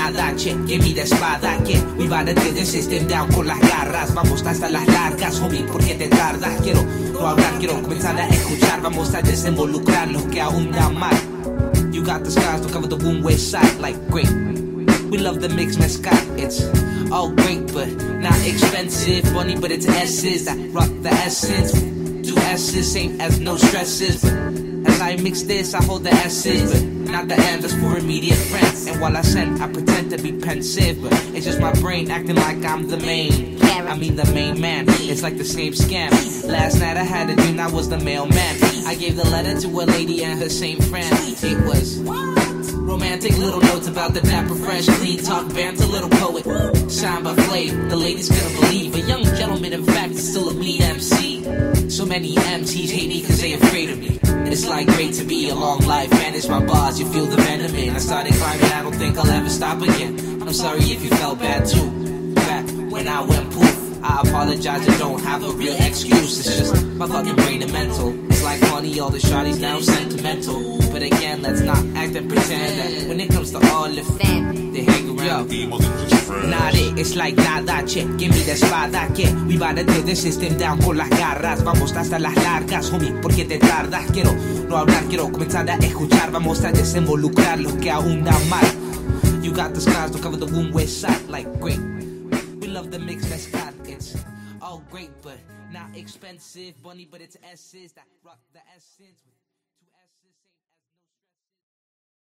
nada, che, give me the espada, que we bout to tear the system down con las garras. Vamos hasta las largas, homie, ¿por qué te tardas? Quiero no hablar, quiero comenzar a escuchar. Vamos a desinvolucrar los que aún dan mal. You got the scars to cover the wound west side, like great. We love the mix mezcal, it's all great but not expensive. Funny but it's S's that rock the essence. Two S's, same as no stresses. But as I mix this, I hold the S's, but not the M, that's for immediate friends. And while I send, I pretend to be pensive, but it's just my brain acting like I'm the main. I mean the main man, it's like the same scam. Last night I had a dream I was the mailman. I gave the letter to a lady and her same friend. It was romantic little notes about the dapper, fresh, clean talk, bands, a little poet. Signed by Flav, the ladies couldn't believe a young gentleman, in fact, is still a lead MC. So many MCs hate me cause they afraid of me. It's like great to be a long life, manage my bars, you feel the venom in. I started climbing, I don't think I'll ever stop again. I'm sorry if you felt bad too. Back when I went poof, I apologize, I don't have a real excuse. It's just my fucking brain and mental. It's like funny, all the shawty's now sentimental. But again, let's not act and pretend that when it comes to all the fam, they hang around. Not it, it's like nada, che, give me the espada, que we bout to tear the system down con las garras. Vamos hasta las largas, homie, ¿por qué te tardas? Quiero no hablar, quiero comenzar a escuchar. Vamos a desinvolucrar los que aún dan mal. You got the scars to cover the wound west side, like great. We love the mix mezcal, it's all great but not expensive. Bunny but it's S's that rock the essence.